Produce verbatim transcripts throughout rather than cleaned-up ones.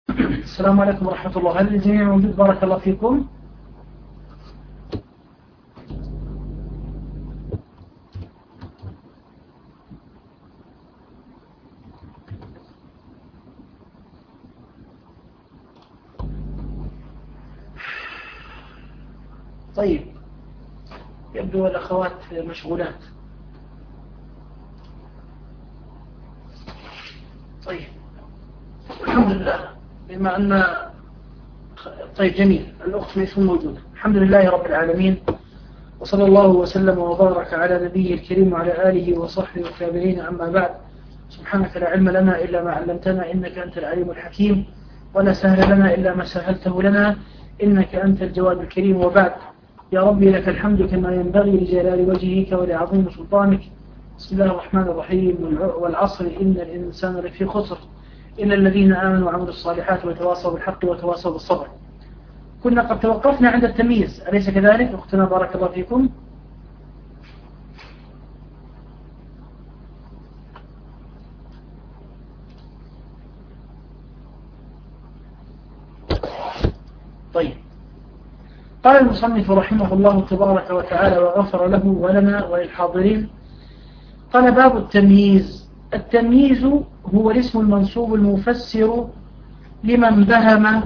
السلام عليكم ورحمة الله. هل الجميع موجود؟ بارك الله فيكم. طيب، يبدو الأخوات مشغولات. طيب، الحمد لله. بما أن طيب جميل، الأخت ميسون موجودة. الحمد لله رب العالمين، وصلى الله وسلم وبارك على نبيه الكريم وعلى آله وصحبه والتابعين. أما بعد، سبحانك لا علم لنا إلا ما علمتنا إنك أنت العليم الحكيم، ولا سهل لنا إلا ما سهلته لنا إنك أنت الجواد الكريم. وبعد، يا ربي لك الحمد كما ينبغي لجلال وجهك ولعظيم سلطانك. بسم الله الرحمن الرحيم. والعصر إن الإنسان لفي خسر إلا الذين آمنوا وعملوا الصالحات وتواصوا بالحق وتواصوا بالصبر. كنا قد توقفنا عند التمييز، أليس كذلك أختنا؟ بارك الله فيكم. طيب، قال المصنف رحمه الله تبارك وتعالى وغفر له ولنا وللحاضرين، قال: باب التمييز. التمييز هو الاسم المنصوب المفسر لمن بهم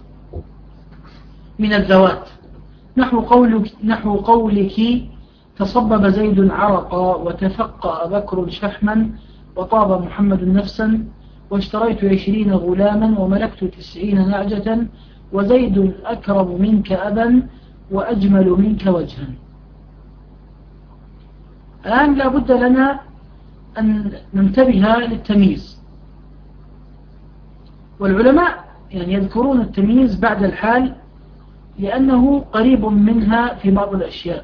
من الذوات، نحو قولك, نحو قولك تصبب زيد عرقا، وتفقأ بكر شحما، وطاب محمد نفسا، واشتريت عشرين غلاما، وملكت تسعين نعجة، وزيد أكرم منك أبا، وأجمل منك وجها. الآن لا بد لنا أن ننتبه للتمييز، والعلماء يعني يذكرون التمييز بعد الحال لأنه قريب منها في بعض الأشياء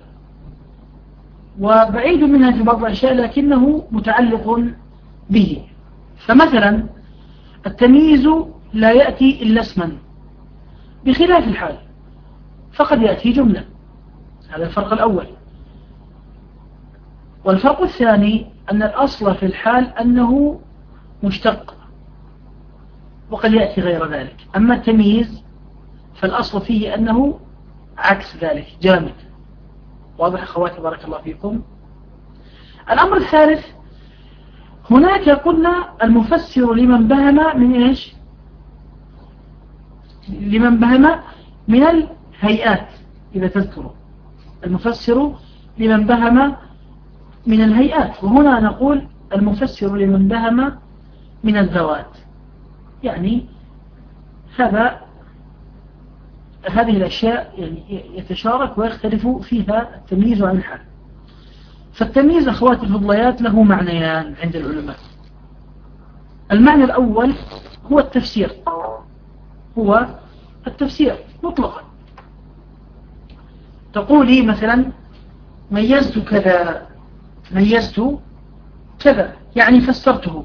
وبعيد منها في بعض الأشياء، لكنه متعلق به. فمثلا التمييز لا يأتي إلا اسما، بخلاف الحال فقد يأتي جملة. هذا الفرق الأول. والفرق الثاني أن الأصل في الحال أنه مشتق، وقد يأتي غير ذلك. أما التمييز فالأصل فيه أنه عكس ذلك، جامد. واضح أخواتي؟ بارك الله فيكم. الأمر الثالث، هناك قلنا المفسر لمن بهم من إيش؟ لمن بهم من الهيئات. إذا تذكروا، المفسر لمن بهم من الهيئات، وهنا نقول المفسر لمن بهم من الذوات. يعني هذا هذه الأشياء يعني يتشارك ويختلف فيها التمييز عن الحال. فالتمييز أخواتي الفضليات له معنيان عند العلماء. المعنى الأول هو التفسير، هو التفسير مطلقا. تقولي مثلا ميزت كذا، ميزت كذا، يعني فسرته.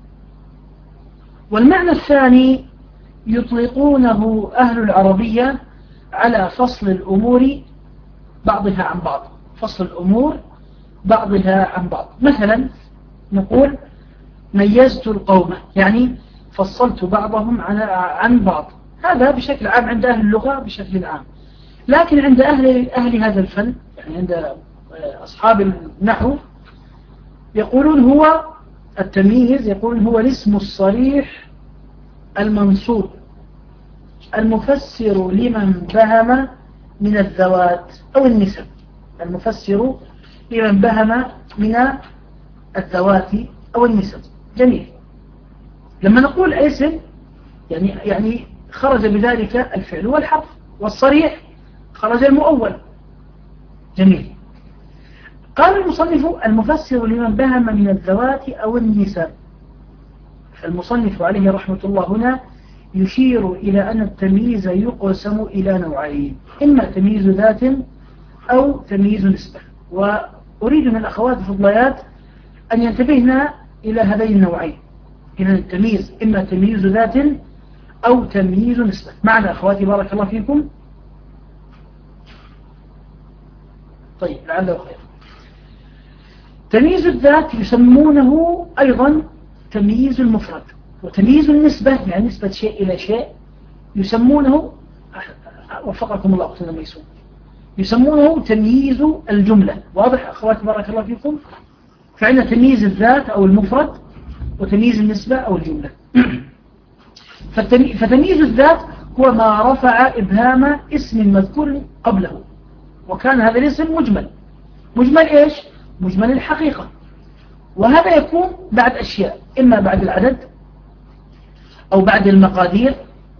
والمعنى الثاني يطلقونه أهل العربية على فصل الأمور بعضها عن بعض، فصل الأمور بعضها عن بعض. مثلا نقول ميزت القوم، يعني فصلت بعضهم عن بعض. هذا بشكل عام عند أهل اللغة بشكل عام، لكن عند أهل, أهل هذا الفن، يعني عند أصحاب النحو، يقولون هو التمييز، يقولون هو الاسم الصريح المنصوب المفسر لمن بهم من الذوات أو النسب. المفسر لمن بهم من الذوات أو النسب. جميل. لما نقول اسم يعني يعني خرج بذلك الفعل والحرف، والصريح خرج المؤول. جميل. قال المصنف المفسر لمن بهم من الذوات أو النسب. المصنف عليه رحمة الله هنا يشير إلى أن التمييز يقسم إلى نوعين، إما تمييز ذات أو تمييز نسبة. وأريد من الأخوات الفضليات أن ينتبهنا إلى هذين النوعين. إذن التمييز إما تمييز ذات أو تمييز نسبة. معنا أخواتي بارك الله فيكم. طيب، لعله خير. تمييز الذات يسمونه أيضا تمييز المفرد، وتمييز النسبة يعني نسبة شيء إلى شيء يسمونه، وفقكم الله أختنا ميسون، يسمونه تمييز الجملة. واضح أخواتي بارك الله فيكم؟ فعندنا تمييز الذات أو المفرد وتمييز النسبة أو الجملة. فتمييز الذات هو ما رفع إبهام اسم مذكور قبله وكان هذا الاسم مجمل. مجمل إيش؟ مجمل الحقيقة. وهذا يكون بعد أشياء، إما بعد العدد أو بعد المقادير،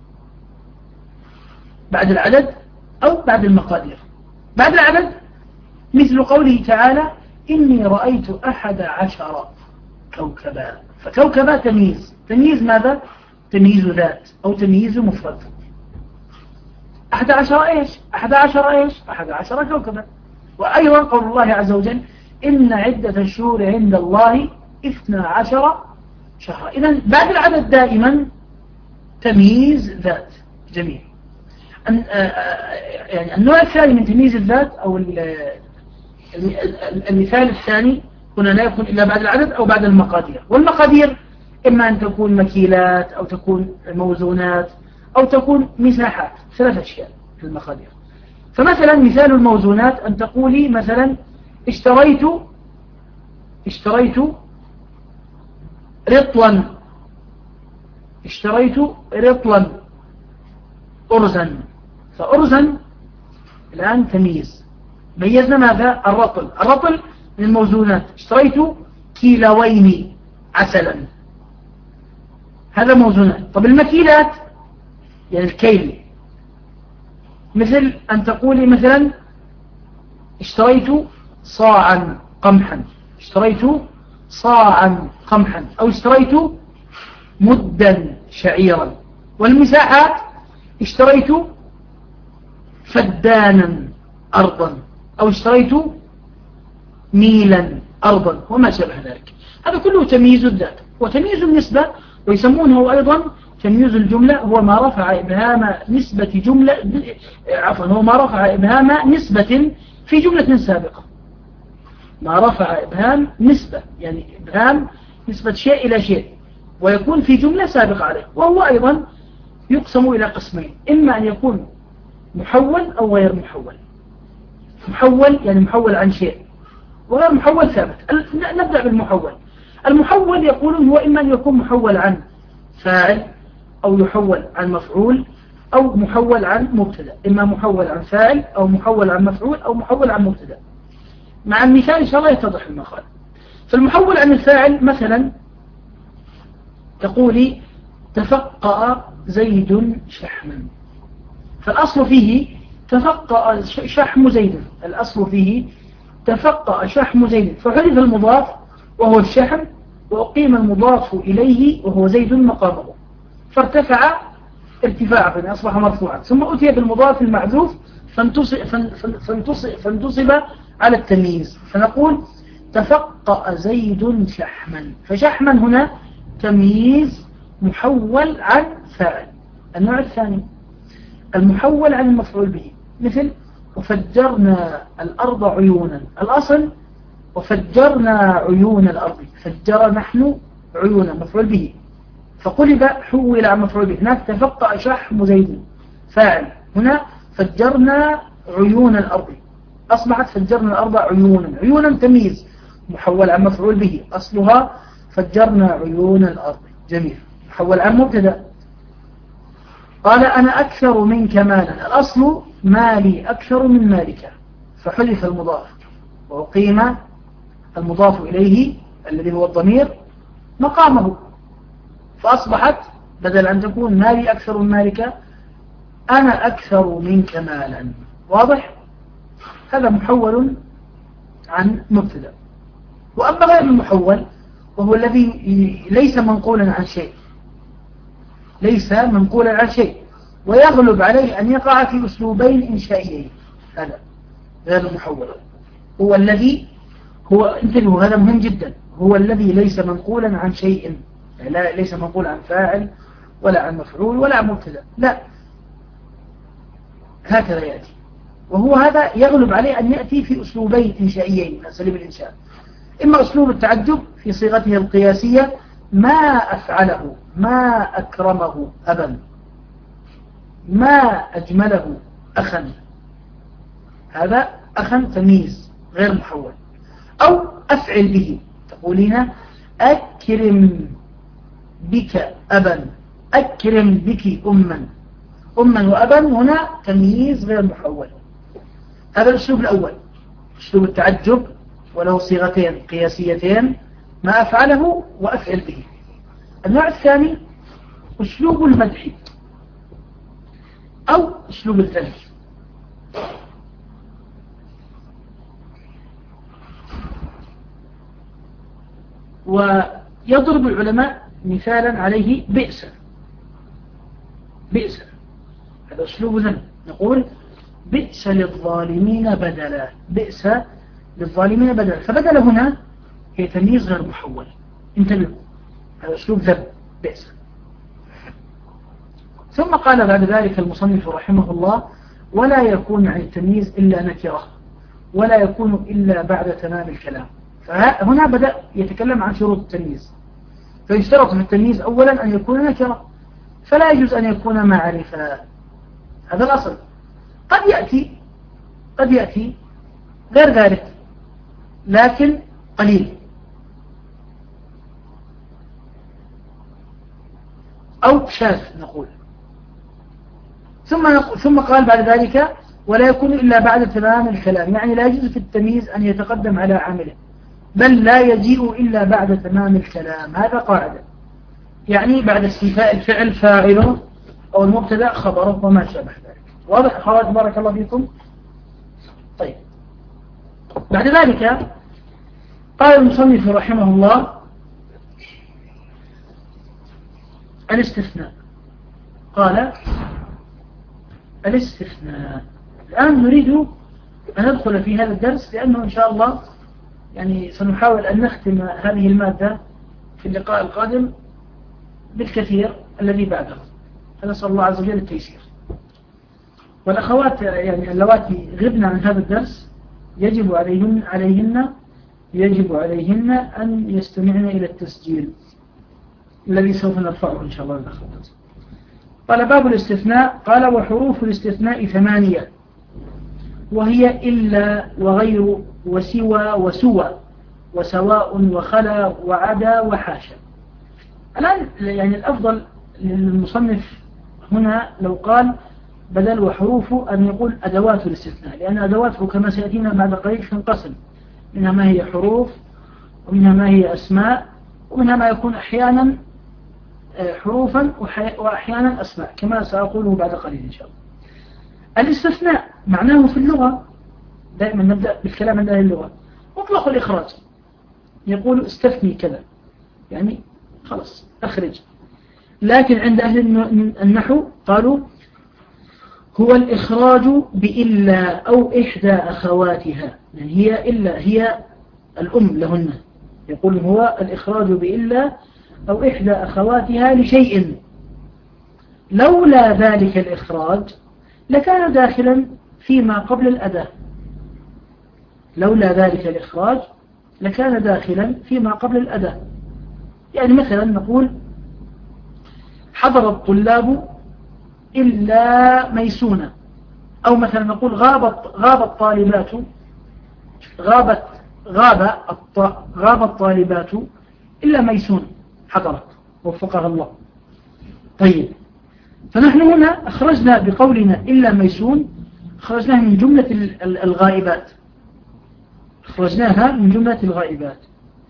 بعد العدد أو بعد المقادير. بعد العدد مثل قوله تعالى إني رأيت أحد عشر كوكبا، فكوكبا تمييز. تمييز ماذا؟ تمييز ذات أو تمييز مفرد. أحد عشر إيش؟ أحد عشر إيش؟ أحد عشر كوكبا. وأيضا قول الله عز وجل إن عدة الشهور عند الله اثنا عشر شهرا. إذن بعد العدد دائما تمييز ذات. جميل. يعني النوع الثاني من تمييز الذات أو المثال الثاني هنا لا يكون إلا بعد العدد أو بعد المقادير. والمقادير إما أن تكون مكيلات أو تكون موزونات أو تكون مساحات. ثلاث أشياء في المقادير. فمثلا مثال الموزونات أن تقولي مثلا اشتريت اشتريت رطلا اشتريت رطلا أرزا. فأرزا الآن تمييز. ميزنا ماذا؟ الرطل. الرطل من الموزونات. اشتريت كيلوين عسلا، هذا موزونات. طب المكيلات يعني الكيل، مثل أن تقولي مثلا اشتريت صاعا قمحا، اشتريت صاعا قمحا، أو اشتريت مدا شعيرا. والمساحات اشتريت فدانا أرضا، أو اشتريت ميلا أرضا، وما شابه ذلك. هذا كله تمييز الذات. وتمييز النسبة ويسمونه أيضا تمييز الجملة، هو ما رفع إبهام نسبة جملة عفوا هو ما رفع إبهام نسبة في جملة سابقة. ما رفع إبهام نسبة يعني إبهام نسبة شيء إلى شيء ويكون في جملة سابقة عليه. وهو أيضا يقسم إلى قسمين، إما أن يكون محول أو غير محول. محول يعني محول عن شيء، وغير محول ثابت. نبدأ بالمحول. المحول يقولون هو إما أن يكون محول عن فاعل أو يحول عن مفعول أو محول عن مبتدا. إما محول عن فاعل أو محول عن مفعول أو محول عن مبتدا. مع المثال إن شاء الله يتضح المقال. فالمحول عن الفاعل مثلا تقولي تفقأ زيد شحما، فالأصل فيه تفقأ شحم زيد، الأصل فيه تفقأ شحم زيد، فحذف المضاف وهو الشحم وأقيم المضاف إليه وهو زيد مقامه، فارتفع ارتفاعا أصبح مرفوعا، ثم أتي بالمضاف المحذوف فانتصب, فانتصب, فانتصب على التمييز، فنقول تفقأ زيد شحما. فشحما هنا تمييز محول عن فاعل. النوع الثاني المحول عن المفعول به، مثل وفجرنا الأرض عيونا. الأصل وفجرنا عيون الأرض، فجر نحن عيونا مفعول به، فقلب حول عن مفعول به. هناك تفقأ شحم زيد فاعل، هنا فجرنا عيون الأرض أصبحت فجرنا الأرض عيونا. عيونا تمييز محول عن مفعول به، أصلها فجرنا عيون الأرض. جميل. محول عن مبتدا. قال أنا أكثر منك مالا، الأصل مالي أكثر من مالك، فحذف المضاف وأقيم المضاف إليه الذي هو الضمير مقامه، فأصبحت بدل أن تكون مالي أكثر من مالك أنا أكثر منك مالا. واضح؟ هذا محول عن مبتدا. وأما غير المحول وهو الذي ليس منقولا عن شيء، ليس منقولا عن شيء ويغلب عليه أن يقع في أسلوبين إنشائيين، هذا غير المحول. هو الذي هو انتبهوا هذا مهم جدا، هو الذي ليس منقولا عن شيء، لا ليس منقول عن فاعل ولا عن مفعول ولا عن مبتدا، لا، هكذا يأتي. وهو هذا يغلب عليه أن يأتي في أسلوبين إنشائيين من أساليب الإنشاء، إما أسلوب التعجب في صيغته القياسية ما أفعله ما أكرمه أبا، ما أجمله أخا. هذا أخا تمييز غير محول. أو أفعل به، تقولين أكرم بك أبا، أكرم بك أما. أما وأبا هنا تمييز غير محول. هذا الأسلوب الأول، أسلوب التعجب، وله صيغتين قياسيتين: ما أفعله وأفعل به. النوع الثاني أسلوب المدح أو أسلوب الذم. ويضرب العلماء مثالا عليه بئس. بئس هذا أسلوب ذم، نقول بئس للظالمين بدلا، بئس للظالمين بدلا. فبدل هنا هي تمييز غير محول، انتبهوا، هذا أسلوب ذم بئس. ثم قال بعد ذلك المصنف رحمه الله: ولا يكون عن التمييز إلا نكرة، ولا يكون إلا بعد تمام الكلام. فهنا بدأ يتكلم عن شروط التمييز. فيشترط في التمييز أولا أن يكون نكرة، فلا يجوز أن يكون معرفة، هذا الأصل. قد يأتي قد يأتي غير ذلك لكن قليل. أو شاذ نقول. ثم ثم قال بعد ذلك: ولا يكون إلا بعد تمام الكلام، يعني لا يجوز في التمييز أن يتقدم على عامله، بل لا يجيء إلا بعد تمام الكلام. هذا قاعدة، يعني بعد استيفاء الفعل فاعله أو المبتدأ خبره وما شابه ذلك. واضح أخوات بارك الله فيكم؟ طيب، بعد ذلك قال المصنف رحمه الله: الاستثناء. قال الاستثناء. الآن نريد أن ندخل في هذا الدرس، لأنه إن شاء الله يعني سنحاول أن نختم هذه المادة في اللقاء القادم بالكثير الذي بعده، فنسأل الله عز وجل التيسير. والأخوات يعني اللواتي غبن عن هذا الدرس يجب عليهن عليهن يجب عليهن أن يستمعن إلى التسجيل الذي سوف نرفعه إن شاء الله الأخوات. قال: باب الاستثناء. قال: وحروف الاستثناء ثمانية، وهي إلا وغير وسوى وسوى وسواء وخلا وعدا وحاشا. الآن يعني الأفضل للمصنف هنا لو قال بدل وحروفه أن يقول أدوات الاستثناء، لأن أدواته كما سيأتينا بعد قليل تنقسم، منها ما هي حروف، ومنها ما هي أسماء، ومنها ما يكون أحيانا حروفا وأحيانا أسماء، كما سأقوله بعد قليل إن شاء الله. الاستثناء معناه في اللغة، دائما نبدأ بالكلام عن أهل اللغة، مطلق الإخراج. يقول استثني كذا، يعني خلاص أخرج. لكن عند أهل النحو قالوا هو الإخراج بإلا أو إحدى أخواتها، يعني هي إلا هي الأم لهن. يقول هو الإخراج بإلا أو إحدى أخواتها لشيء، لولا ذلك الإخراج لكان داخلا فيما قبل الأداة. لولا ذلك الإخراج لكان داخلا فيما قبل الأداة. يعني مثلا نقول حضر الطلاب إلا ميسونة، أو مثلا نقول غابت غاب الطالبات غابت غاب غاب الطالبات إلا ميسونة حضرت وفقها الله. طيب، فنحن هنا أخرجنا بقولنا إلا ميسون، أخرجناها من جملة الغائبات، أخرجناها من جملة الغائبات.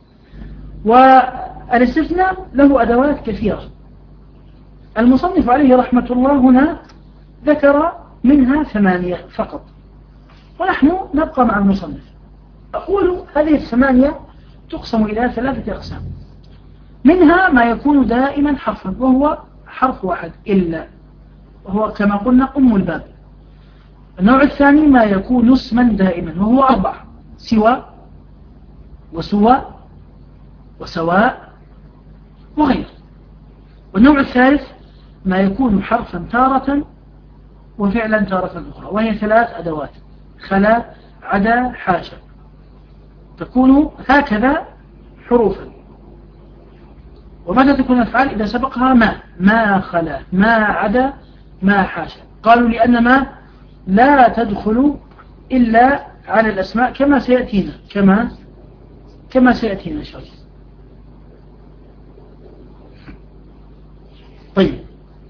والاستثناء له أدوات كثيرة. المصنف عليه رحمة الله هنا ذكر منها ثمانية فقط، ونحن نبقى مع المصنف. أقول هذه الثمانية تقسم إلى ثلاثة أقسام. منها ما يكون دائما حرفا، وهو حرف واحد إلا، وهو كما قلنا أم الباب. النوع الثاني ما يكون اسما دائما، وهو أربع: سوى وسوى وسواء وغير. والنوع الثالث ما يكون حرفا تارة وفعلا تارة أخرى، وهي ثلاث أدوات: خلا، عدا، حاشا. تكون هكذا حروفا. ومتى تكون الأفعال؟ إذا سبقها ما، ما خلا، ما عدا، ما حاشا. قالوا لأن ما لا تدخل إلا على الأسماء كما سيأتينا، كما كما سيأتينا إن شاء الله. طيب،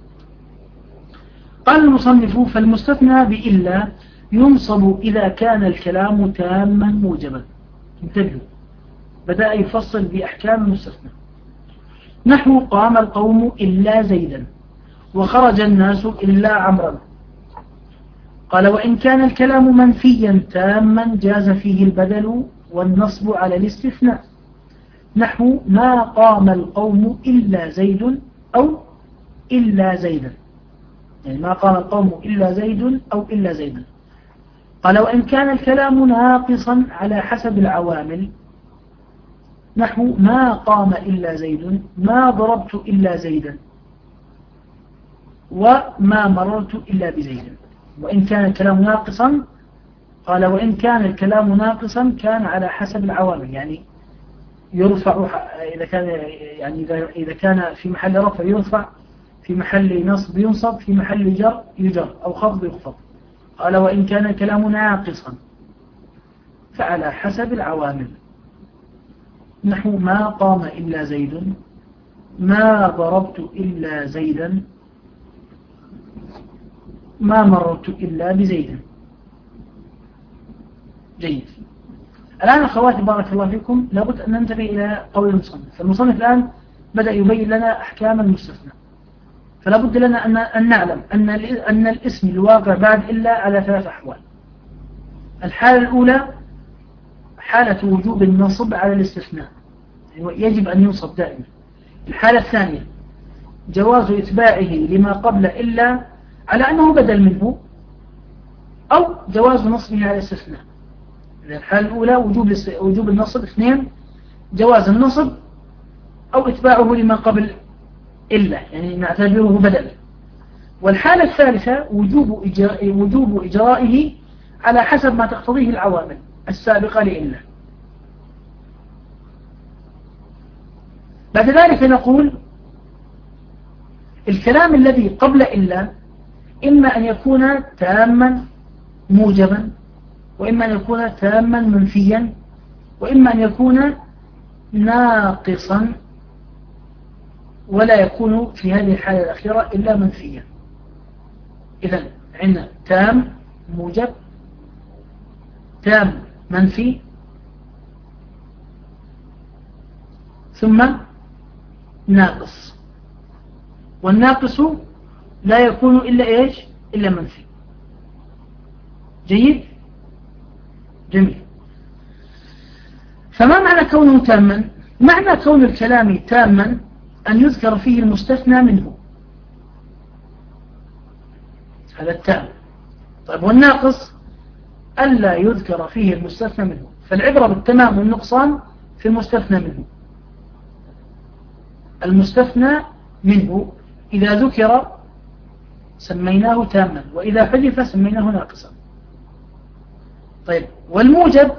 قال المصنف: فالمستثنى بإلا ينصب إذا كان الكلام تاما موجبا. انتبهوا، بدأ يفصل بأحكام المستثنى. نحو: قام القوم إلا زيدا، وخرج الناس إلا عمرا. قال: وإن كان الكلام منفيا تاما جاز فيه البدل والنصب على الاستثناء. نحو: ما قام القوم إلا زيد أو إلا زيدا، يعني ما قام القوم إلا زيد أو إلا زيدا. قال: وإن كان الكلام ناقصا على حسب العوامل. نحو: ما قام إلا زيد، ما ضربت إلا زيدا، وما مررت إلا بزيد. وإن كان الكلام ناقصا، قال: وإن كان الكلام ناقصا كان على حسب العوامل، يعني يرفع إذا كان يعني إذا كان في محل رفع يرفع، في محل نصب ينصب، في محل جر يجر، أو خفض يخفض. قال: وإن كان الكلام ناقصا فعلى حسب العوامل. نحو: ما قام إلا زيد، ما ضربت إلا زيدا، ما مررت إلا بزيد. جيد. الآن أخواتي بارك الله فيكم، لابد أن ننتبه إلى قول المصنف. فالمصنف الآن بدأ يبين لنا أحكام المستثنى، فلا بد لنا أن نعلم أن أن الاسم الواقع بعد إلا على ثلاث أحوال. الحالة الأولى حالة وجوب النصب على الاستثناء، يجب أن ينصب دائما. الحالة الثانية جواز إتباعه لما قبل إلا على أنه بدل منه، أو جواز نصبه على الاستثناء. الحالة الأولى وجوب وجوب النصب. اثنين، جواز النصب أو إتباعه لما قبل إلا، يعني نعتبره بدل. والحالة الثالثة وجوب إجراء وجوب إجرائه على حسب ما تقتضيه العوامل السابقة لإلا. بعد ذلك نقول: الكلام الذي قبل إلا إما أن يكون تاما موجبا، وإما أن يكون تاما منفيا، وإما أن يكون ناقصا، ولا يكون في هذه الحالة الأخيرة إلا منفيا. إذن عندنا تام موجب، تام منفي، ثم ناقص. والناقص لا يكون إلا إيش؟ إلا منفي. جيد؟ جميل. فما معنى كونه تاما؟ معنى كون الكلام تاما أن يذكر فيه المستثنى منه، هذا التام. طيب، والناقص ألا يذكر فيه المستثنى منه. فالعبرة بالتمام والنقصان في المستثنى منه. المستثنى منه إذا ذكر سميناه تاما، وإذا حذف سميناه ناقصا. طيب، والموجب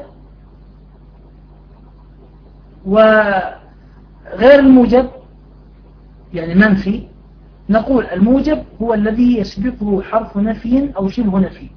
وغير الموجب يعني منفي، نقول الموجب هو الذي يسبقه حرف نفي أو شبه نفي.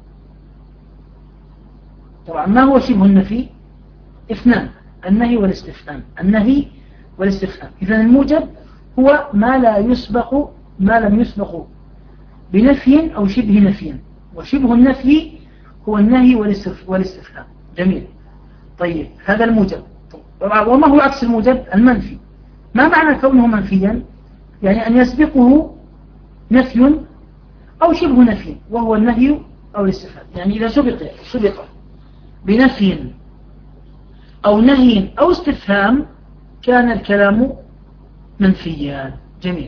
طبعا ما هو شبه النفي؟ اثنان: النهي والاستفهام. النهي والاستفهام. إذن الموجب هو ما لا يسبق ما لم يسبق بنفي أو شبه نفي، وشبه النفي هو النهي والاستفهام. جميل. طيب، هذا الموجب. وما هو عكس الموجب؟ المنفي. ما معنى كونه منفيا؟ يعني أن يسبقه نفي أو شبه نفي، وهو النهي أو الاستفهام. يعني إذا سبق سبق بنفي أو نهي أو استفهام كان الكلام منفيا. جميل.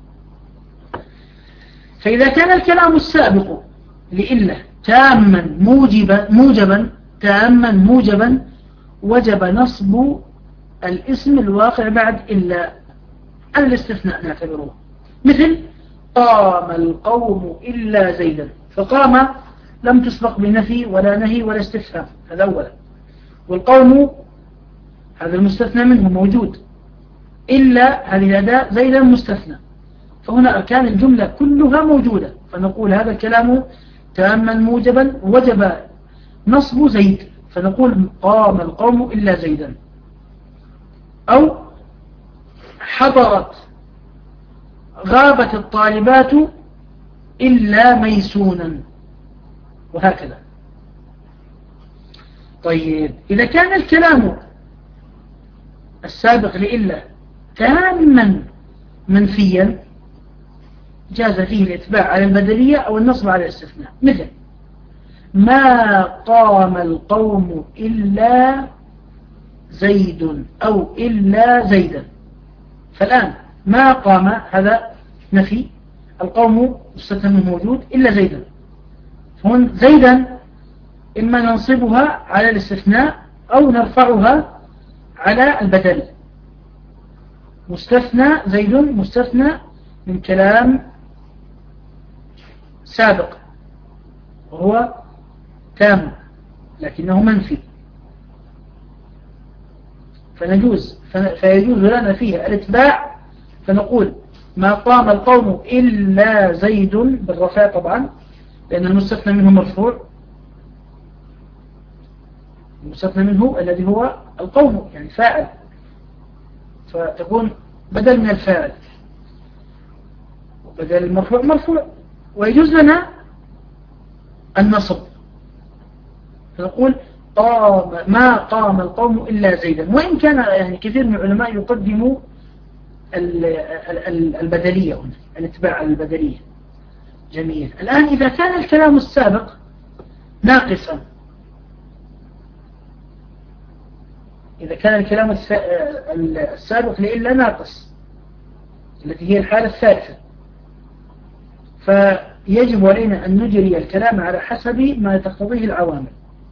فإذا كان الكلام السابق لإلا تاما موجبا موجبا تاما موجبا وجب نصب الاسم الواقع بعد إلا على الاستثناء نعتبره. مثل: قام القوم إلا زيدا. فقام لم تسبق بنفي ولا نهي ولا استفهام، هذا أولا. والقوم هذا المستثنى منه موجود، إلا هذه الأداة زيدا مستثنى، فهنا أركان الجملة كلها موجودة، فنقول هذا الكلام تاما موجبا وجب نصب زيد، فنقول قام القوم إلا زيدا. أو حضرت غابت الطالبات إلا ميسونا، وهكذا. طيب إذا كان الكلام السابق لإلا تاما منفيا جاز فيه الإتباع على البدلية أو النصب على الاستثناء، مثل ما قام القوم إلا زيد أو إلا زيدا. فالآن ما قام هذا نفي، القوم مستثنى موجود إلا زيدا، فهون زيدا إما ننصبها على الاستثناء أو نرفعها على البدل. مستثنى زيد مستثنى من كلام سابق وهو تام لكنه منفي، فنجوز فيجوز لنا فيه الاتباع، فنقول ما قام القوم إلا زيد بالرفع طبعا لأن المستثنى منه مرفوع، المستثنى منه الذي هو القوم يعني فاعل، فتكون بدل من الفاعل وبدل المرفوع مرفوع. ويجوز لنا النصب، فنقول قام ما قام القوم إلا زيدا، وإن كان يعني كثير من العلماء يقدموا البدلية هنا، الاتباع على البدلية. جميل. الآن إذا كان الكلام السابق ناقصا، إذا كان الكلام السابق لإلا ناقص التي هي الحالة الثالثة، فيجب علينا أن نجري الكلام على حسب ما تقتضيه العوامل.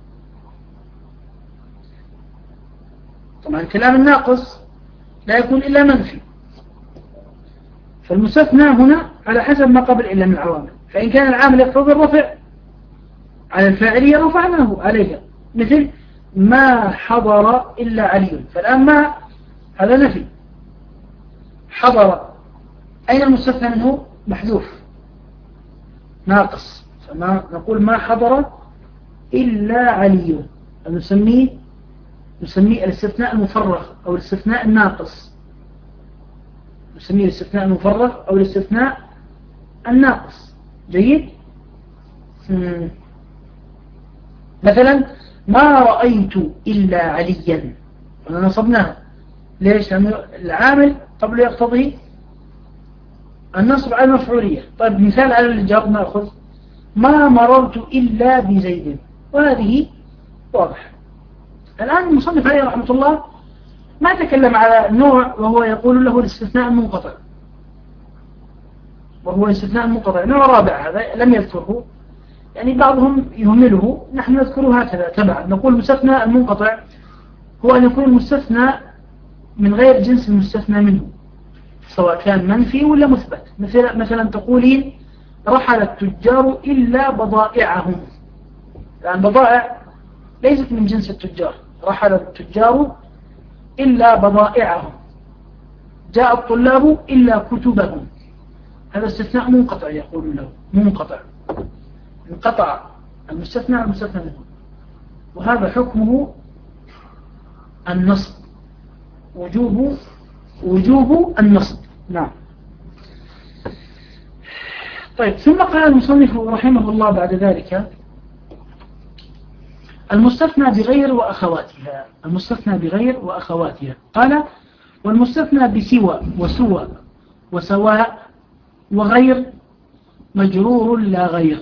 طبعا الكلام الناقص لا يكون إلا منفي، فالمستثنى هنا على حسب ما قبل إلا من العوامل، فإن كان العامل يقتضي الرفع على الفاعلية رفعناه عليها، مثل ما حضر إلا علي، فالآن ما هذا نفي، حضر أين المستثنى منه؟ محذوف ناقص، فما نقول ما حضر إلا علي، نسميه نسميه الاستثناء المفرغ أو الاستثناء الناقص، نسميه الاستثناء المفرغ أو الاستثناء الناقص. جيد. مثلا ما رأيت إلا عليا، نصبناها ليش؟ لأن العامل قبل يقتضي النصب على المفعولية. طيب مثال على الجر نأخذ ما مررت إلا بزيد، وهذه واضح. الآن المصنف عليه رحمة الله ما تكلم على نوع وهو يقول له الاستثناء المنقطع، وهو الاستثناء المنقطع نوع رابع هذا لم يذكره، يعني بعضهم يهمله، نحن نذكره هكذا تبعا. نقول المستثنى المنقطع هو أن يكون المستثنى من غير جنس المستثنى منه، سواء كان منفي ولا مثبت. مثلا مثلا تقولين رحل التجار إلا بضائعهم، يعني بضائع ليست من جنس التجار، رحل التجار إلا بضائعهم، جاء الطلاب إلا كتبهم، هذا استثناء منقطع يقول له منقطع، انقطع المستثنى المستثنى منه، وهذا حكمه النصب، وجوب وجوب النصب. نعم. طيب ثم قال المصنف رحمه الله بعد ذلك المستثنى بغير وأخواتها، المستثنى بغير وأخواتها، قال والمستثنى بسوى وسوى وسواء وغير مجرور لا غير.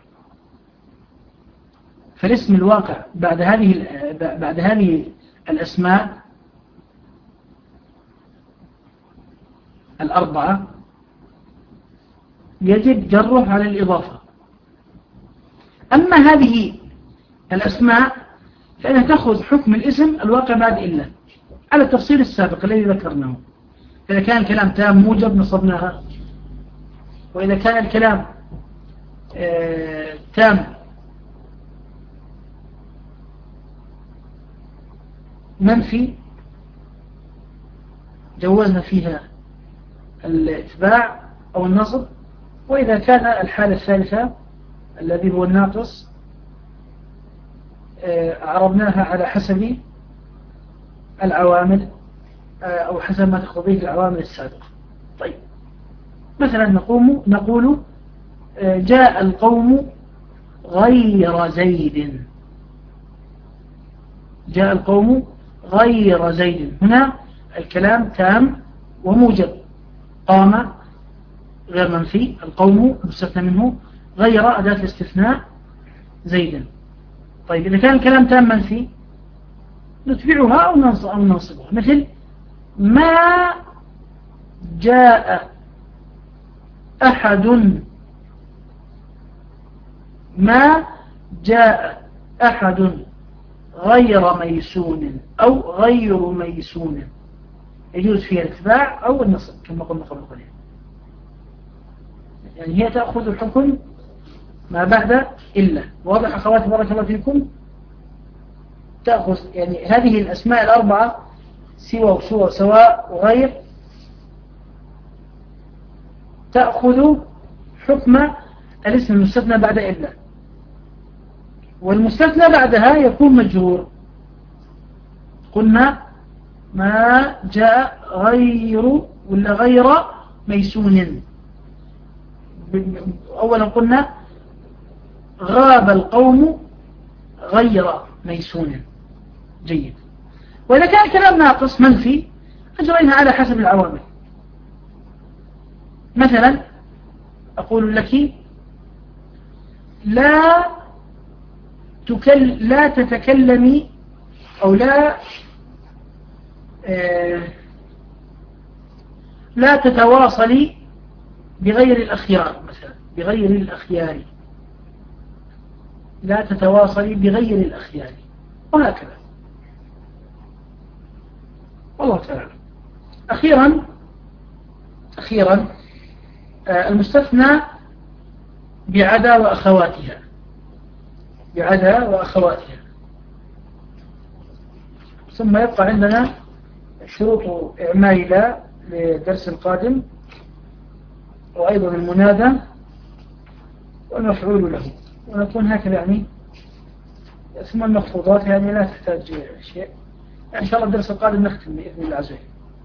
فالاسم الواقع بعد هذه بعد هذه الأسماء الأربعة يجب جره على الإضافة. أما هذه الأسماء فإنها تأخذ حكم الاسم الواقع بعد إلا على التفصيل السابق الذي ذكرناه. إذا كان الكلام تام موجب نصبناها، وإذا كان الكلام آه تام منفي جوزنا فيها الإتباع أو النصب. وإذا كان الحالة الثالثة الذي هو الناقص عرضناها على حسب العوامل أو حسب ما تقتضيه العوامل السابقة. طيب مثلا نقوم نقول جاء القوم غير زيد. جاء القوم غير زيد، هنا الكلام تام وموجب. قام غير منفي، القوم مستثنى منه، غير أداة الاستثناء زيدا. طيب إذا كان الكلام تام منفي نتبعها أو ننصبها، مثل ما جاء أحد ما جاء أحد غير ميسون أو غير ميسون، يجوز فيها الاتباع أو النصب كما قلنا قبل قليل. يعني هي تأخذ الحكم ما بعد إلا. واضح أخواتي بارك الله فيكم؟ تأخذ يعني هذه الأسماء الأربعة سوى وسوى سواء وغير تأخذ حكم الاسم المستثنى بعد إلا، والمستثنى بعدها يكون مجرور. قلنا ما جاء غير ولا غير ميسون. أولا قلنا غاب القوم غير ميسون. جيد. وإذا كان كلام ناقص منفي أجرينا على حسب العوامل. مثلا أقول لك لا تكل لا تتكلمي أو لا آه لا تتواصلي بغير الأخيار، مثلا بغير الأخيار، لا تتواصلي بغير الأخيار، وهكذا. والله تعالى. أخيرا أخيرا آه المستثنى بعدا وأخواتها، بعدا وأخواتها. ثم يبقى عندنا شروط إعمال لا للدرس القادم، وأيضا المنادى والمفعول له، ونكون هكذا يعني. ثم المخفوضات يعني لا تحتاج شيء، إن شاء الله الدرس القادم نختم بإذن الله عز وجل.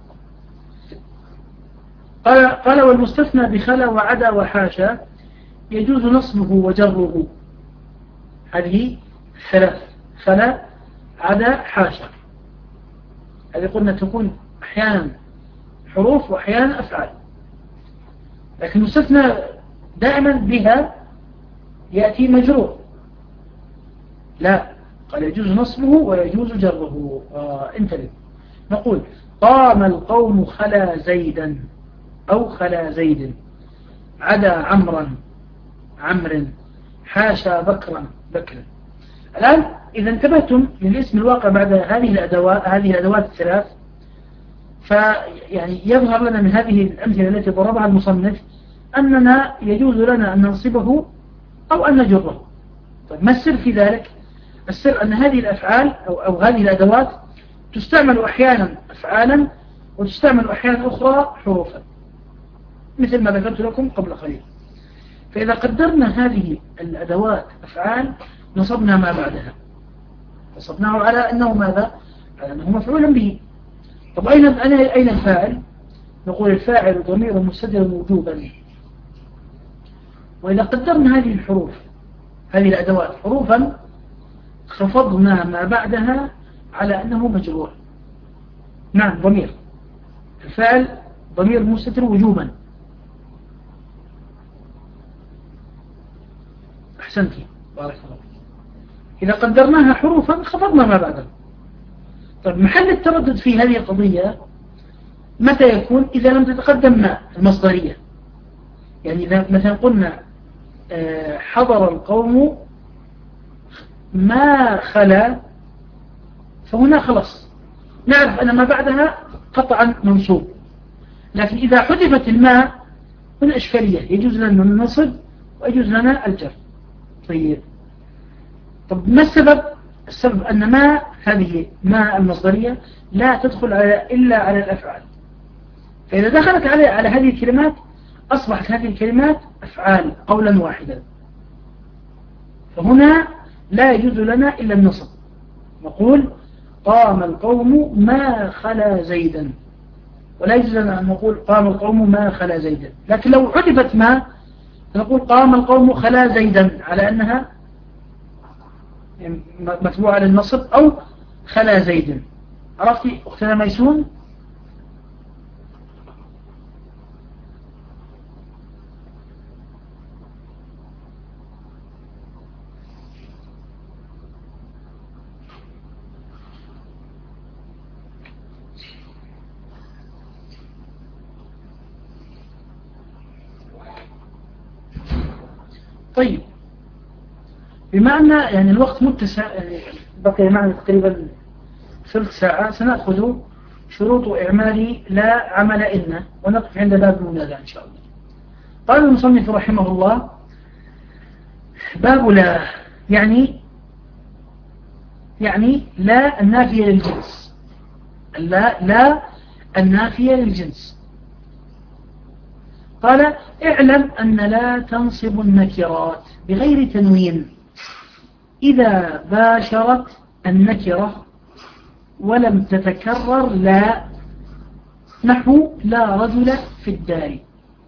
قال, قال والمستثنى بخلا وعدا وحاشا يجوز نصبه وجره. هذه ثلاث: خلا، عدا، حاشا. هذه قلنا تكون أحيانا حروف وأحيانا أفعال، لكن المستثنى دائما بها يأتي مجرور. لا، قال يجوز نصبه ويجوز جره. آه انتبه. نقول قام القوم خلا زيدا أو خلا زيد، عدا عمرا عمر، حاشا بكرا بكرا. الآن إذا انتبهتم للاسم الواقع بعد هذه الأدوات هذه الأدوات الثلاث، فيعني يظهر لنا من هذه الأمثلة التي ضربها المصنف أننا يجوز لنا أن ننصبه أو أن نجره. طيب ما السر في ذلك؟ السر أن هذه الأفعال أو, أو هذه الأدوات تستعمل أحيانا أفعالا وتستعمل أحيانا أخرى حروفا، مثل ما ذكرت لكم قبل قليل. فإذا قدرنا هذه الأدوات أفعال نصبنا ما بعدها، نصبناه على أنه ماذا؟ على أنه مفعول به. طب أين أين الفاعل؟ نقول الفاعل ضمير مستتر وجوبا. وإذا قدرنا هذه الحروف هذه الأدوات حروفا خفضنا ما بعدها على أنه مجرور. نعم، ضمير الفاعل ضمير مستتر وجوبا. أحسنتي، بارك الله. إذا قدرناها حروفا خفضنا ما بعدها. طيب محل التردد في هذه القضية متى يكون؟ إذا لم تتقدم ما المصدرية. يعني إذا مثلا قلنا حضر القوم ما خلا، فهنا خلاص نعرف أن ما بعدها قطعا منصوب. لكن إذا حذفت الماء هنا إشكالية، يجوز لنا النصب ويجوز لنا الجر. طيب طب ما السبب؟ السبب أن ما هذه ما المصدرية لا تدخل على إلا على الأفعال، فإذا دخلت على على هذه الكلمات أصبحت هذه الكلمات أفعال قولا واحدا. فهنا لا يجوز لنا إلا النصب. نقول قام القوم ما خلا زيدا، ولا يجوز لنا أن نقول قام القوم ما خلا زيدا. لكن لو عرفت ما نقول قام القوم خلا زيدا على أنها متبوعة للنصب أو خلا زيدا. عرفتي أختنا ميسون؟ طيب، بما أن يعني الوقت متسع، يعني بقي معنا تقريبا ثلث ساعة، سنأخذ شروط إعمال لا عمل إن، ونقف عند باب المنادى إن شاء الله. قال المصنف رحمه الله: باب لا، يعني يعني لا النافية للجنس، لا لا النافية للجنس. قال: اعلم أن لا تنصب النكرات بغير تنوين إذا باشرت النكرة ولم تتكرر لا، نحو لا رجل في الدار.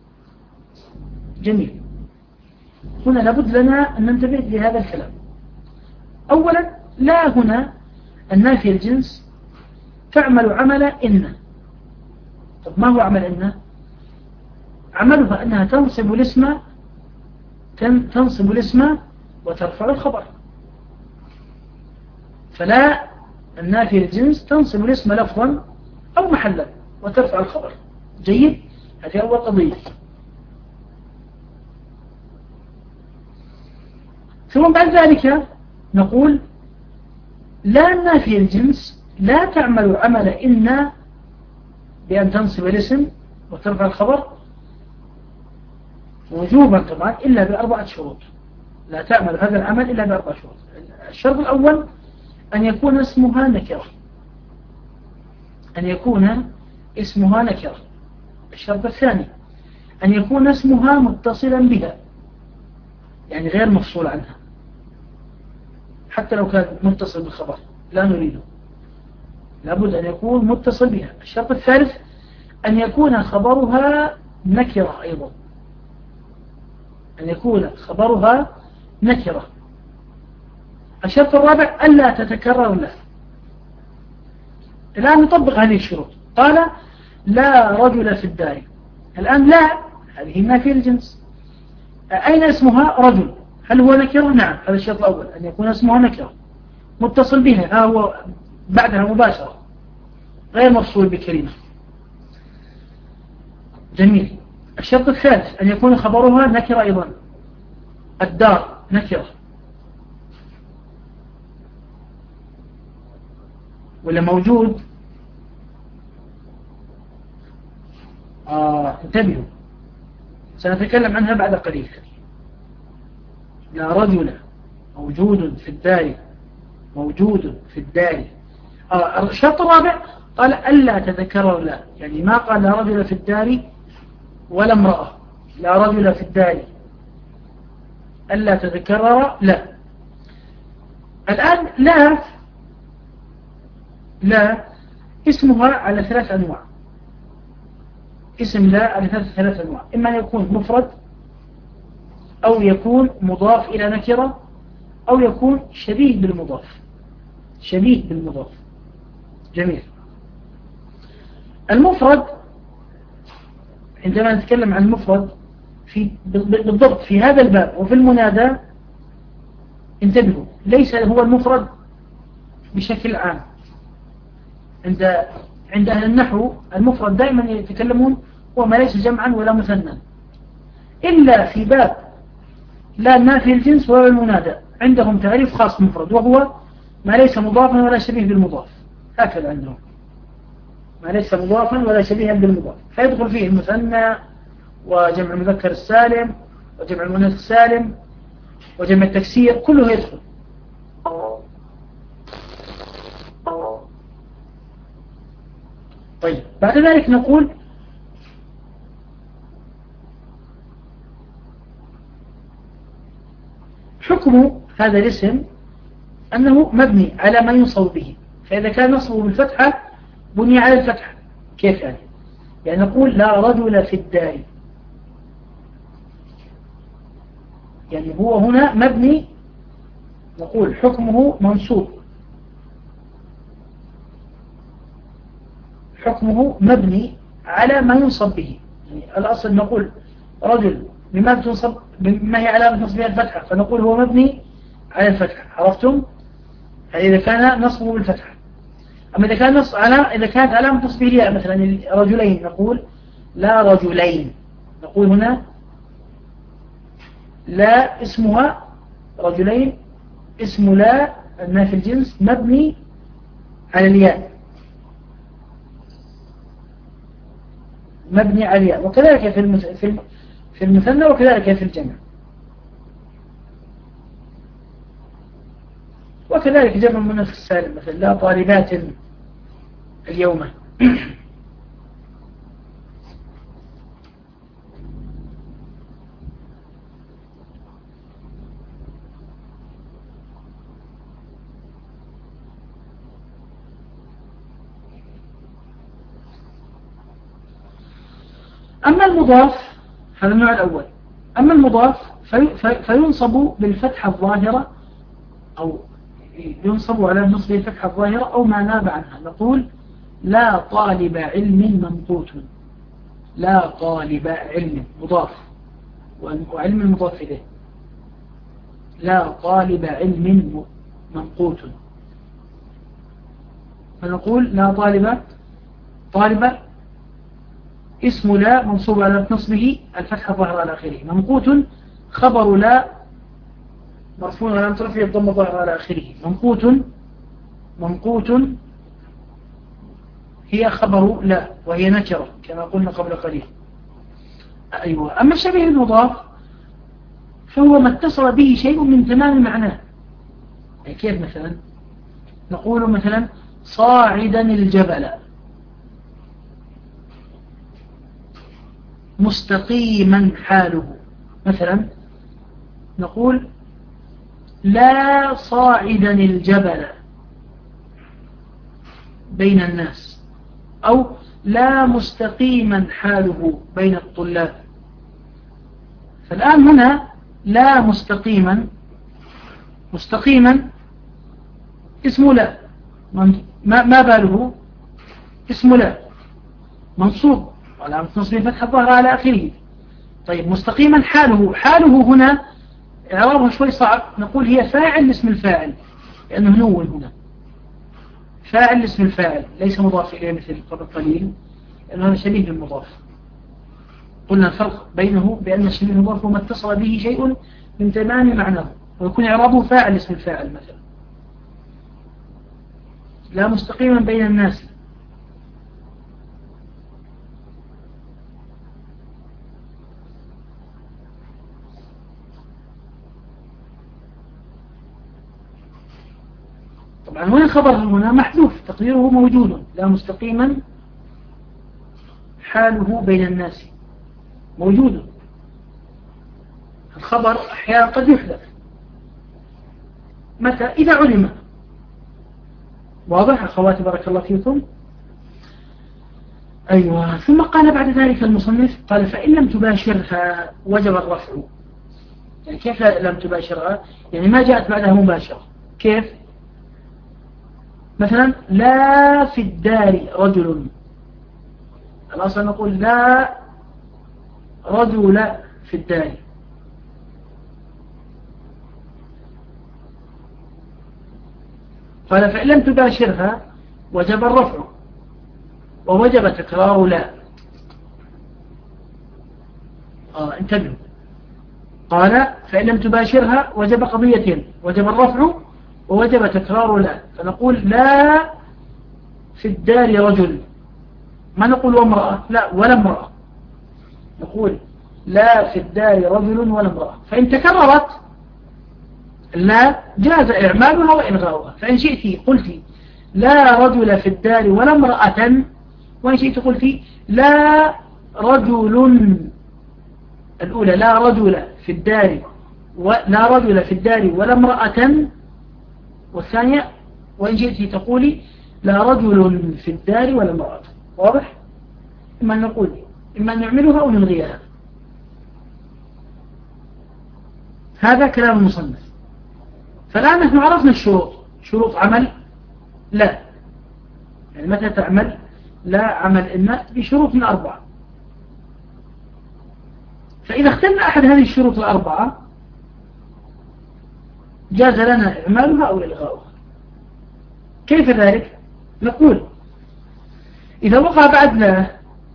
جميل. هنا لابد لنا أن ننتبه لهذا الكلام. أولا، لا هنا النافية الجنس تعمل عمل إن. طب ما هو عمل إن؟ عملها أنها تنصب الاسم تنصب الاسم وترفع الخبر. فلا النافية الجنس تنصب الاسم لفظا أو محلا وترفع الخبر. جيد؟ هذه أول قضية. ثم بعد ذلك نقول لا النافية الجنس لا تعمل عمل إن بأن تنصب الاسم وترفع الخبر وجوبا طبعا إلا بأربعة شروط. لا تعمل هذا العمل إلا بأربعة شروط. الشرط الأول أن يكون اسمها نكرة، أن يكون اسمها نكرة. الشرط الثاني أن يكون اسمها متصلا بها، يعني غير مفصول عنها، حتى لو كان متصل بالخبر لا نريده، لابد أن يكون متصل بها. الشرط الثالث أن يكون خبرها نكرة أيضا، أن يكون خبرها نكرة. الشرط الرابع ألا تتكرر له. الآن نطبق هذه الشروط. قال لا رجل في الدار. الآن لا هذه النافية الجنس. أين اسمها رجل؟ هل هو نكرة؟ نعم، هذا الشرط الأول أن يكون اسمها نكرة متصل بها، ها هو بعدها مباشرة غير مفصول بكلمة. جميل. الشرط الثالث أن يكون خبرها نكرة أيضا. الدار نكرة ولا موجود؟ آه انتبهوا، سنتكلم عنها بعد قليل. لا رجل موجود في الدار، موجود في الدار. آه الشرط الرابع قال ألا تتكرر لا، يعني ما قال لا رجل في الدار ولا امرأة، لا رجل في الدار، ألا تتكرر لا. الآن لا لا اسمها على ثلاث أنواع. اسم لا على ثلاث أنواع، إما أن يكون مفرد أو يكون مضاف إلى نكرة أو يكون شبيه بالمضاف. شبيه بالمضاف. جميل. المفرد عندما نتكلم عن المفرد في بالضبط في هذا الباب وفي المنادى، انتبهوا، ليس هو المفرد بشكل عام. عند عند أهل النحو المفرد دائما يتكلمون وما ليس جمعا ولا مثنى، إلا في باب لا نافي الجنس ولا المنادى عندهم تعريف خاص مفرد، وهو ما ليس مضافا ولا شبيه بالمضاف. هكذا عندهم ما ليس مضافا ولا شبيها بالمضاف، فيدخل فيه المثنى وجمع المذكر السالم وجمع المؤنث السالم وجمع التكسير، كله يدخل. طيب بعد ذلك نقول حكم هذا الاسم أنه مبني على ما ينصب به، فإذا كان نصبه بالفتحة بني على الفتحة. كيف يعني؟ يعني نقول لا رجل في الدار، يعني هو هنا مبني، نقول حكمه منصوب، حكمه مبني على ما ينصب به. يعني الأصل نقول رجل بما تنصب، بما هي علامة نصبها الفتحة، فنقول هو مبني على الفتحة. عرفتم؟ إذا كان نصبه بالفتحة. أما إذا كان نصب على إذا كانت علامة نصبه الياء، مثلا رجلين نقول لا رجلين، نقول هنا لا اسمها رجلين، اسم لا النافي الجنس مبني على الياء، مبني على الياء، وكذلك في في المثنى وكذلك في الجمع، وكذلك جمع المؤنث السالم، مثل لا طالبات اليوم. أما المضاف هذا النوع الأول. أما المضاف في في فينصب بالفتحة الظاهرة، أو ينصب على النصب الفتحة الظاهرة أو ما ناب عنها. نقول لا طالب علم ممقوت، لا طالب علم مضاف وعلم المضاف إليه، لا طالب علم ممقوت، فنقول لا طالب، طالب اسم لا منصوب على نصبه الفتحة الظاهرة على آخره، ممقوت خبر لا مرفوع على رفعه الضم الظاهر على آخره. ممقوت، ممقوت هي خبر لا وهي نكرة كما قلنا قبل قليل. أيوة. أما الشبيه المضاف فهو ما اتصل به شيء من تمام معناه. يعني كيف مثلا؟ نقول مثلا صاعدا الجبل، مستقيما حاله. مثلا نقول لا صاعدا الجبل بين الناس، أو لا مستقيما حاله بين الطلاب. فالآن هنا لا مستقيما، مستقيما اسم لا، ما, ما باله اسم لا منصوب وعلامة نصبه فتح الظهر على آخره. طيب مستقيما حاله، حاله هنا إعرابها شوي صعب، نقول هي فاعل اسم الفاعل، لأنه نون هنا فاعل اسم الفاعل ليس مضاف إليه مثل قبل قليل، لأنه هذا شبيه بالمضاف. قلنا الفرق بينه بأن الشبيه المضاف ما اتصل به شيء من تمام معناه، ويكون إعرابه فاعل اسم الفاعل. مثلا لا مستقيما بين الناس، طبعا هنا خبر هنا محذوف تقديره موجود، لا مستقيما حاله بين الناس موجود. الخبر أحيانا قد يحذف، متى؟ إذا علم. واضح أخواتي بارك الله فيكم؟ أيوة. ثم قال بعد ذلك المصنف قال فإن لم تباشرها وجب الرفع. يعني كيف لم تباشرها؟ يعني ما جاءت بعدها مباشرة. كيف؟ مثلا لا في الدار رجل، الأصل نقول لا رجل في الدار. قال فإن لم تباشرها وجب الرفع ووجب تكرار لا. آه انتبهوا. قال فإن لم تباشرها وجب قضيتين، وجب الرفع ووجب تكرار لا. فنقول لا في الدار رجل، ما نقول وامرأة، لا ولا امرأة، نقول لا في الدار رجل ولا امرأة. فإن تكررت لا جاز إعمالها وإلغاؤها. فإن شئت قلت لا رجل في الدار ولا امرأة، وإن شئت قلت لا رجل، الأولى لا رجل في الدار لا رجل في الدار ولا امرأة، والثانية وإن جئت تقولي لا رجل في الدار ولا امرأة. واضح؟ إما أن نقول إما أن نعملها أو نلغيها. هذا كلام المصنف. فالآن نحن عرفنا الشروط. شروط عمل لا، يعني متى تعمل لا عمل إن بشروط من أربعة. فإذا اختلنا أحد هذه الشروط الأربعة جاز لنا إعمالها أو إلغاؤها. كيف ذلك؟ نقول إذا وقع بعدنا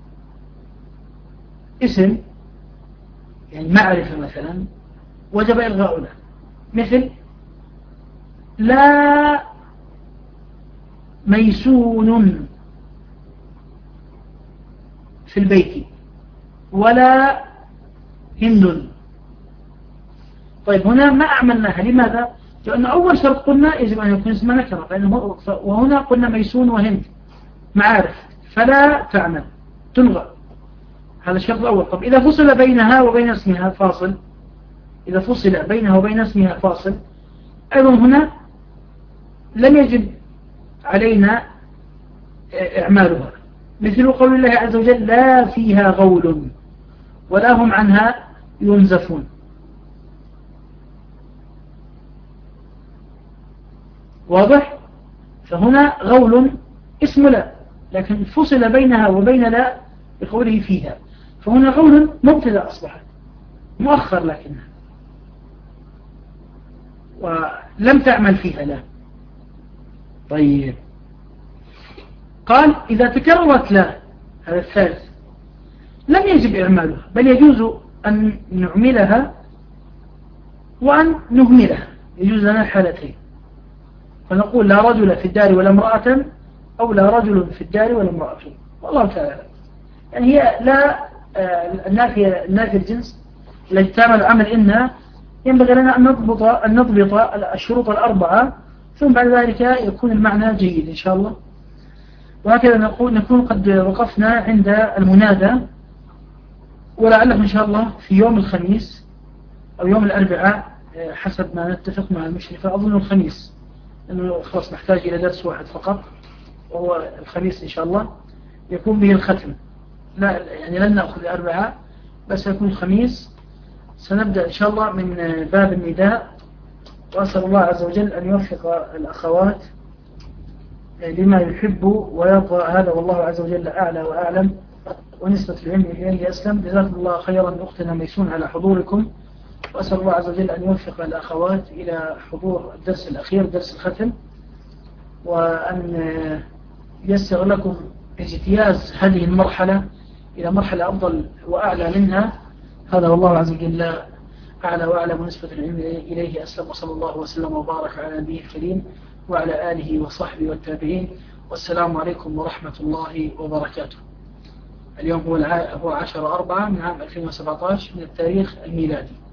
اسم يعني معرفة مثلا وجب إلغاؤه له، مثل لا ميسون في البيت ولا هند. طيب هنا ما أعملناها. لماذا؟ لأن أول شرط قلنا يجب أن يكون اسم نكرة، وهنا قلنا ميسون وهند معارف فلا تعمل، تلغى. هذا الشرط الأول. طب إذا فصل بينها وبين اسمها فاصل، إذا فصل بينها وبين اسمها فاصل أيضا هنا لم يجب علينا إعمالها، مثل قول الله عز وجل لا فيها غول ولا هم عنها ينزفون. واضح؟ فهنا غول اسم لا، لكن فصل بينها وبين لا بقوله فيها، فهنا غول مبتدا أصبحت مؤخر لكنها ولم تعمل فيها لا. طيب قال إذا تكررت لا، هذا الثالث، لم يجب إعمالها، بل يجوز أن نعملها وأن نهملها، يجوز لنا الحالتين. فنقول لا رجل في الدار ولا امرأة، أو لا رجل في الدار ولا امرأة، والله تعالى. يعني هي لا النافية النافية الجنس التي تعمل عمل إنها ينبغي لنا أن نضبط أن نضبط الشروط الأربعة، ثم بعد ذلك يكون المعنى جيد إن شاء الله. وهكذا نقول نكون قد وقفنا عند المنادى، ولعله إن شاء الله في يوم الخميس أو يوم الأربعاء حسب ما نتفق مع المشرفة، أظن الخميس، لأنه خلاص نحتاج إلى درس واحد فقط وهو الخميس إن شاء الله يكون به الختم. لا يعني لن نأخذ الأربعاء بس يكون الخميس. سنبدأ إن شاء الله من باب النداء، وأسأل الله عز وجل أن يوفق الأخوات لما يحب ويرضى. هذا والله عز وجل أعلى وأعلم، ونسبة العلم إليه أسلم. جزاكم الله خيرا أختنا ميسون على حضوركم، وأسأل الله عز وجل أن يوفق الأخوات إلى حضور الدرس الأخير درس الختم، وأن يسر لكم اجتياز هذه المرحلة إلى مرحلة أفضل وأعلى منها. هذا والله عز وجل أعلى وأعلم، ونسبة العلم إليه أسلم. وصلى الله وسلم وبارك على نبيه الكريم وعلى آله وصحبه والتابعين، والسلام عليكم ورحمة الله وبركاته. اليوم هو هو عشرة أربعة من عام ألفين وسبعة عشر من التاريخ الميلادي.